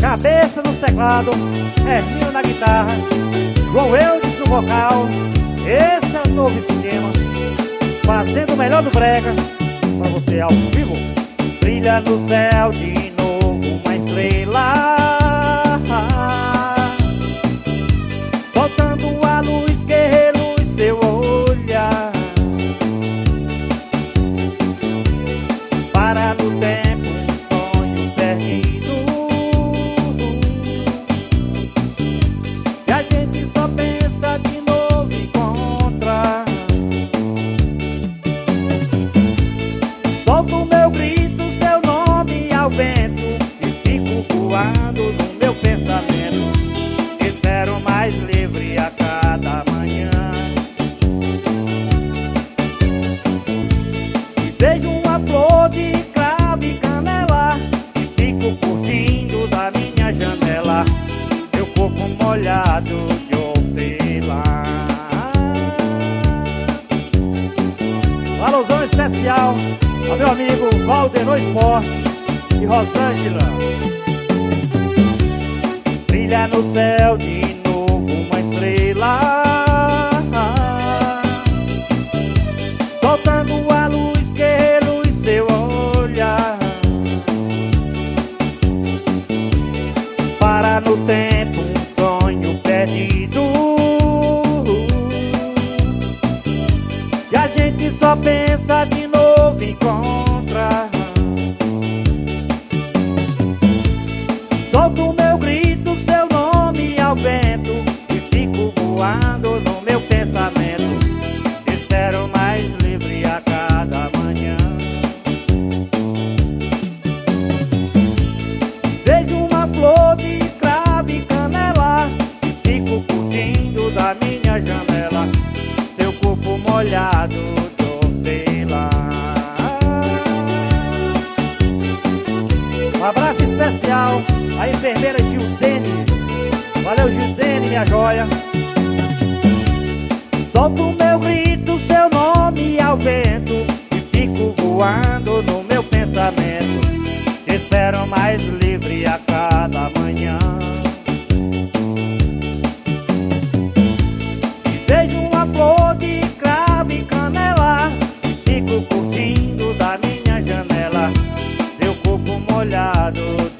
Cabeça no teclado, Hermínio na guitarra, João Eudes no vocal. Esse é o novo esquema, fazendo o melhor do brega pra você ao vivo. Brilha no céu de novo uma estrela, soltando a luz que reluz seu olhar. Para no tempo um sonho perdido, e a gente só pensa de novo encontrar. Solto o meu grito, seu nome ao vento, e fico voando no meu pensamento. Espero mais livre a cada manhã, e vejo uma flor de cravo e canela, e fico curtindo da minha janela, meu corpo molhado de hortelã. Alusão especial ao meu amigo Valdenor Esporte e Rosângela. Brilha no céu de novo uma estrela, soltando a luz que reluz seu olhar. Para no tempo um sonho perdido, e a gente só pensa de novo encontrar. Solto o meu grito, seu nome ao vento, e fico voando no meu pensamento. Espero mais livre a cada manhã. Vejo uma flor de cravo e canela, e fico curtindo da minha janela, seu corpo molhado de hortelã. Um abraço especial à enfermeira Gildene. Valeu, Gildene, minha joia. Solto o meu grito, seu nome ao vento, e fico voando no meu pensamento. Espero mais livre a cada manhã, e vejo uma flor de cravo e canela, e fico curtindo da minha janela, seu corpo molhado